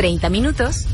30 minutos.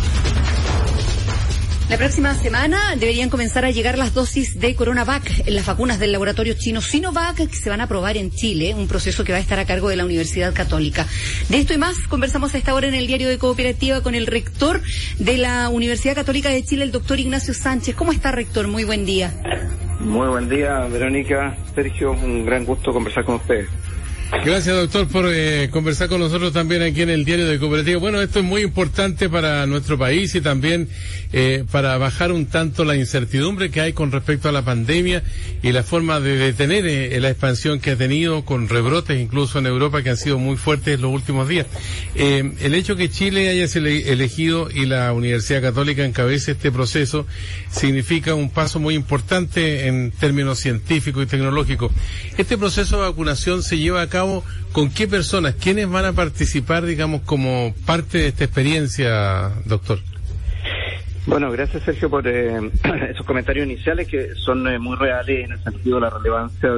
La próxima semana deberían comenzar a llegar las dosis de CoronaVac, las vacunas del laboratorio chino Sinovac, que se van a aprobar en Chile, un proceso que va a estar a cargo de la Universidad Católica. De esto y más conversamos a esta hora en el Diario de Cooperativa con el rector de la Universidad Católica de Chile, el doctor Ignacio Sánchez. ¿Cómo está, rector? Muy buen día. Muy buen día, Verónica, Sergio, un gran gusto conversar con ustedes. Gracias, doctor, por conversar con nosotros también aquí en el Diario de Cooperativa. Bueno, esto es muy importante para nuestro país y también para bajar un tanto la incertidumbre que hay con respecto a la pandemia y la forma de detener la expansión que ha tenido, con rebrotes incluso en Europa que han sido muy fuertes en los últimos días. El hecho que Chile haya elegido y la Universidad Católica encabece este proceso significa un paso muy importante en términos científicos y tecnológicos. Este proceso de vacunación se lleva a cabo ¿con qué personas? ¿Quiénes van a participar, digamos, como parte de esta experiencia, doctor? Bueno, gracias, Sergio, por esos comentarios iniciales que son muy reales en el sentido de la relevancia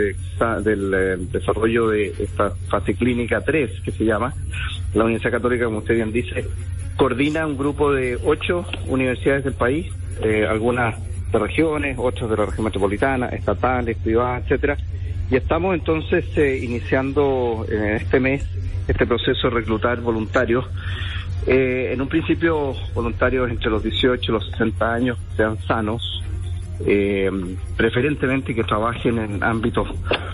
del desarrollo de esta fase clínica 3, que se llama. La Universidad Católica, como usted bien dice, coordina un grupo de 8 universidades del país, algunas de regiones, otras de la región metropolitana, estatales, privadas, etcétera. Y estamos entonces iniciando este mes este proceso de reclutar voluntarios. En un principio, voluntarios entre los 18 y los 60 años, sean sanos, preferentemente que trabajen en ámbitos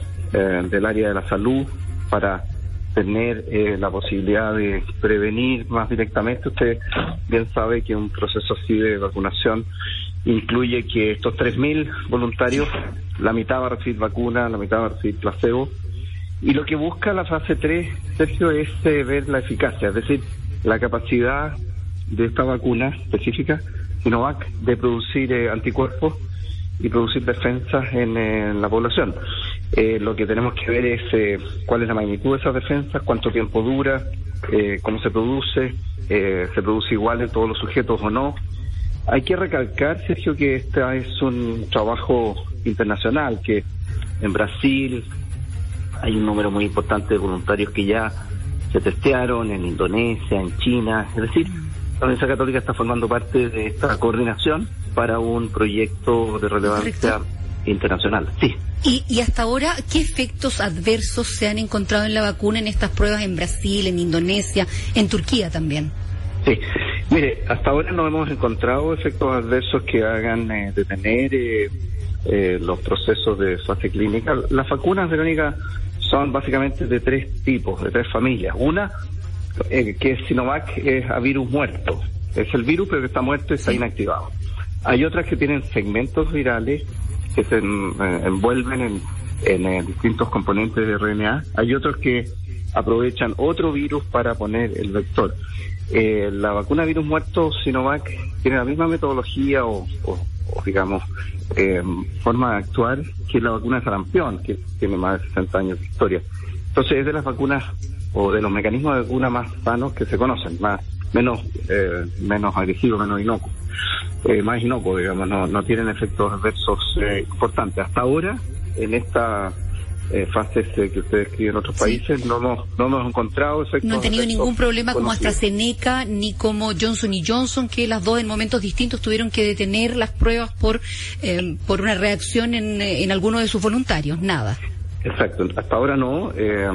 del área de la salud para tener la posibilidad de prevenir más directamente. Usted bien sabe que un proceso así de vacunación incluye que estos 3.000 voluntarios, la mitad va a recibir vacuna, la mitad va a recibir placebo, y lo que busca la fase 3, Sergio, es ver la eficacia, es decir, la capacidad de esta vacuna específica, Sinovac, de producir anticuerpos y producir defensas en la población. Lo que tenemos que ver es cuál es la magnitud de esas defensas, cuánto tiempo dura, cómo se produce igual en todos los sujetos o no. Hay que recalcar, Sergio, que este es un trabajo internacional, que en Brasil hay un número muy importante de voluntarios que ya se testearon, en Indonesia, en China. Es decir, la Universidad Católica está formando parte de esta coordinación para un proyecto de relevancia internacional. Sí. Y hasta ahora, ¿qué efectos adversos se han encontrado en la vacuna en estas pruebas en Brasil, en Indonesia, en Turquía también? Sí. Mire, hasta ahora no hemos encontrado efectos adversos que hagan detener los procesos de fase clínica. Las vacunas, Verónica, son básicamente de 3 tipos, de 3 familias. Una, que es Sinovac, es a virus muerto. Es el virus, pero que está muerto y está inactivado. Hay otras que tienen segmentos virales que se envuelven en distintos componentes de RNA. Hay otros que aprovechan otro virus para poner el vector. La vacuna virus muerto Sinovac tiene la misma metodología o digamos, forma de actuar que la vacuna de sarampión, que tiene más de 60 años de historia. Entonces es de las vacunas o de los mecanismos de vacuna más sanos que se conocen, menos agresivos, menos inocuos, más inocuos, digamos, no tienen efectos adversos importantes. Hasta ahora, en esta fases que ustedes escriben en otros países, no hemos encontrado efectos. No han tenido ningún problema como AstraZeneca ni como Johnson & Johnson, que las dos en momentos distintos tuvieron que detener las pruebas por una reacción en alguno de sus voluntarios. Nada. Exacto, hasta ahora no.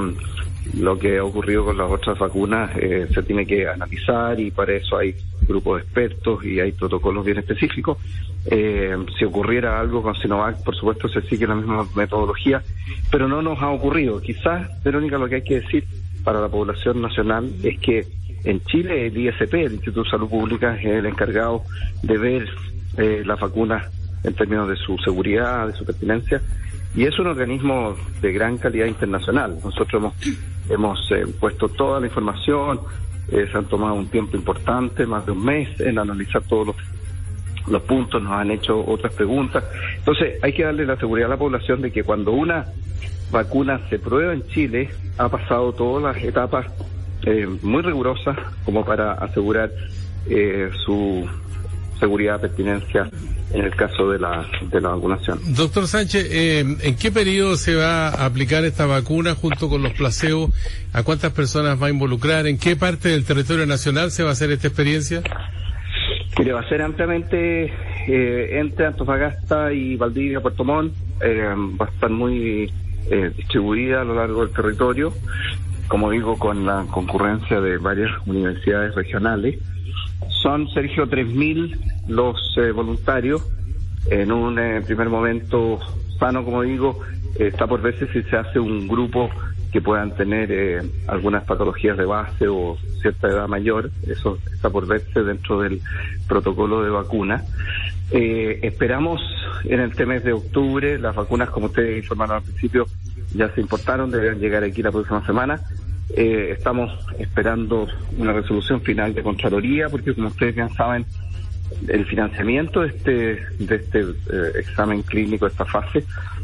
Lo que ha ocurrido con las otras vacunas se tiene que analizar, y para eso hay grupos de expertos y hay protocolos bien específicos. Si ocurriera algo con Sinovac, por supuesto se sigue la misma metodología, pero no nos ha ocurrido. Quizás, Verónica, lo que hay que decir para la población nacional es que en Chile el ISP, el Instituto de Salud Pública, es el encargado de ver las vacunas en términos de su seguridad, de su pertinencia, y es un organismo de gran calidad internacional. Nosotros hemos puesto toda la información, se han tomado un tiempo importante, más de un mes, en analizar todos los puntos, nos han hecho otras preguntas. Entonces hay que darle la seguridad a la población de que cuando una vacuna se prueba en Chile, ha pasado todas las etapas muy rigurosas como para asegurar su seguridad, pertinencia en el caso de la vacunación. Doctor Sánchez, ¿en qué periodo se va a aplicar esta vacuna junto con los placebos? ¿A cuántas personas va a involucrar? ¿En qué parte del territorio nacional se va a hacer esta experiencia? Mire, va a ser ampliamente entre Antofagasta y Valdivia, Puerto Montt. Va a estar muy distribuida a lo largo del territorio, como digo, con la concurrencia de varias universidades regionales. Son, Sergio, 3.000 los voluntarios. En un primer momento sano, como digo, está por verse si se hace un grupo que puedan tener algunas patologías de base o cierta edad mayor. Eso está por verse dentro del protocolo de vacuna. Esperamos en este mes de octubre, las vacunas, como ustedes informaron al principio, ya se importaron, deberán llegar aquí la próxima semana. Estamos esperando una resolución final de Contraloría, porque como ustedes bien saben, el financiamiento de este examen clínico, esta fase,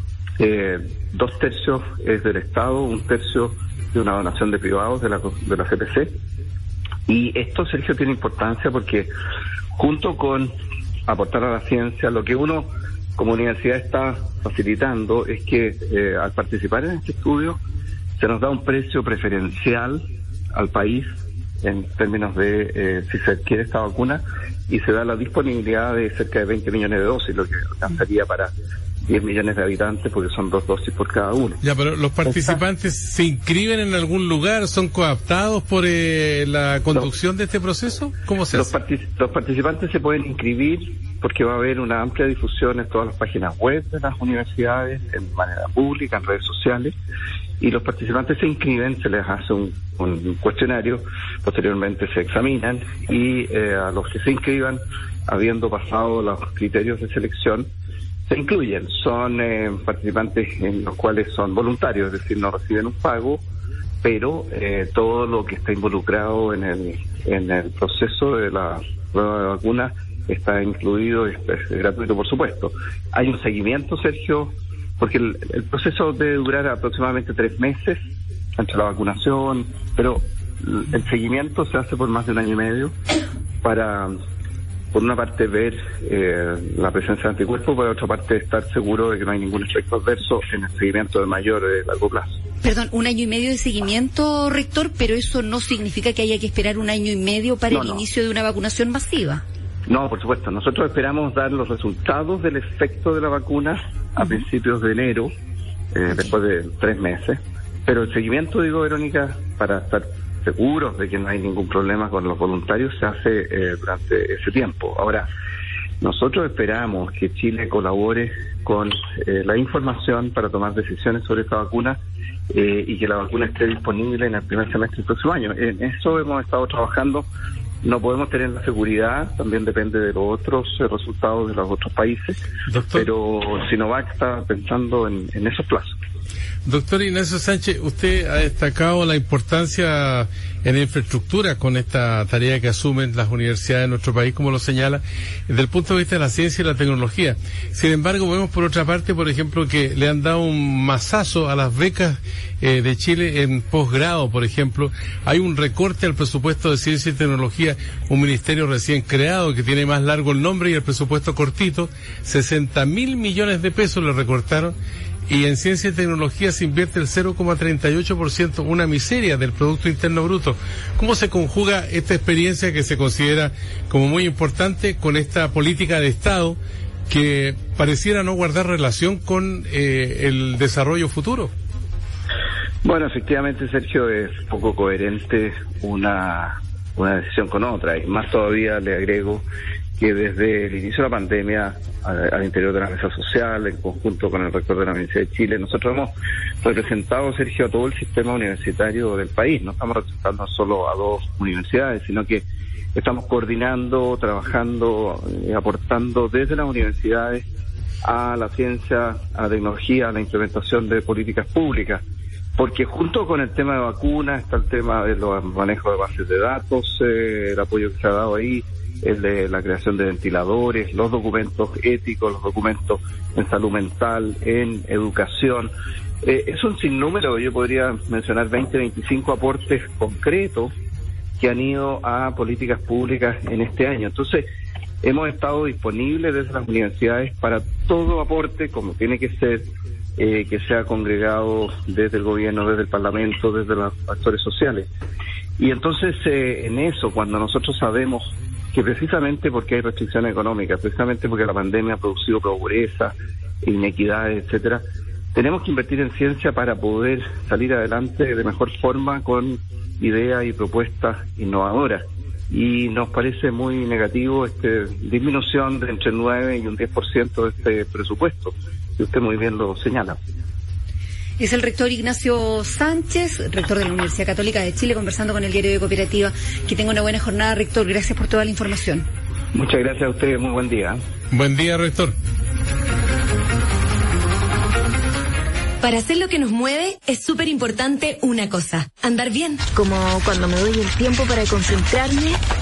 2/3 es del Estado, 1/3 de una donación de privados de la CPC. Y esto, Sergio, tiene importancia porque junto con aportar a la ciencia, lo que uno como universidad está facilitando es que al participar en este estudio se nos da un precio preferencial al país en términos de si se adquiere esta vacuna, y se da la disponibilidad de cerca de 20 millones de dosis, lo que alcanzaría para 10 millones de habitantes, porque son 2 dosis por cada uno. Ya, pero ¿los participantes se inscriben en algún lugar? ¿Son coaptados por la conducción de este proceso? ¿Cómo se hace? Los participantes se pueden inscribir porque va a haber una amplia difusión en todas las páginas web de las universidades, en manera pública, en redes sociales, y los participantes se inscriben, se les hace un cuestionario, posteriormente se examinan, y a los que se inscriban, habiendo pasado los criterios de selección, se incluyen. Son participantes en los cuales son voluntarios, es decir, no reciben un pago, pero todo lo que está involucrado en el proceso de la prueba de vacuna está incluido, es gratuito, por supuesto. Hay un seguimiento, Sergio, porque el proceso debe durar aproximadamente 3 meses entre la vacunación, pero el seguimiento se hace por más de 1 año y medio para, por una parte, ver la presencia de anticuerpos, por otra parte, estar seguro de que no hay ningún efecto adverso en el seguimiento de mayor o largo plazo. Perdón, 1 año y medio de seguimiento, rector, pero eso no significa que haya que esperar 1 año y medio para el inicio de una vacunación masiva. No, por supuesto. Nosotros esperamos dar los resultados del efecto de la vacuna a principios de enero, después de 3 meses. Pero el seguimiento, digo, Verónica, para estar seguros de que no hay ningún problema con los voluntarios, se hace durante ese tiempo. Ahora, nosotros esperamos que Chile colabore con la información para tomar decisiones sobre esta vacuna y que la vacuna esté disponible en el primer semestre del próximo año. En eso hemos estado trabajando. No podemos tener la seguridad, también depende de los otros resultados de los otros países, doctor, pero Sinovac está pensando en esos plazos. Doctor Ignacio Sánchez, usted ha destacado la importancia en la infraestructura con esta tarea que asumen las universidades de nuestro país, como lo señala, desde el punto de vista de la ciencia y la tecnología. Sin embargo, vemos por otra parte, por ejemplo, que le han dado un mazazo a las becas de Chile en posgrado, por ejemplo. Hay un recorte al presupuesto de ciencia y tecnología, un ministerio recién creado que tiene más largo el nombre y el presupuesto cortito, 60.000 millones de pesos le recortaron. Y en ciencia y tecnología se invierte el 0,38%, una miseria del Producto Interno Bruto. ¿Cómo se conjuga esta experiencia que se considera como muy importante con esta política de Estado que pareciera no guardar relación con el desarrollo futuro? Bueno, efectivamente, Sergio, es poco coherente una decisión con otra, y más todavía le agrego que desde el inicio de la pandemia, al interior de la mesa social, en conjunto con el rector de la Universidad de Chile, nosotros hemos representado, Sergio, a todo el sistema universitario del país. No estamos representando solo a 2 universidades, sino que estamos coordinando, trabajando, aportando desde las universidades a la ciencia, a la tecnología, a la implementación de políticas públicas. Porque junto con el tema de vacunas está el tema de los manejos de bases de datos, el apoyo que se ha dado ahí, el de la creación de ventiladores, los documentos éticos, los documentos en salud mental, en educación. Es un sinnúmero, yo podría mencionar 20, 25 aportes concretos que han ido a políticas públicas en este año. Entonces, hemos estado disponibles desde las universidades para todo aporte, como tiene que ser, que sea congregado desde el gobierno, desde el Parlamento, desde los actores sociales. Y entonces, en eso, cuando nosotros sabemos que precisamente porque hay restricciones económicas, precisamente porque la pandemia ha producido pobreza, inequidades, etcétera, tenemos que invertir en ciencia para poder salir adelante de mejor forma con ideas y propuestas innovadoras. Y nos parece muy negativo disminución de entre 9 y un 10% de este presupuesto, que usted muy bien lo señala. Es el rector Ignacio Sánchez, rector de la Universidad Católica de Chile, conversando con el Diario de Cooperativa. Que tenga una buena jornada, rector. Gracias por toda la información. Muchas gracias a ustedes. Muy buen día. Buen día, rector. Para hacer lo que nos mueve es súper importante una cosa: andar bien. Como cuando me doy el tiempo para concentrarme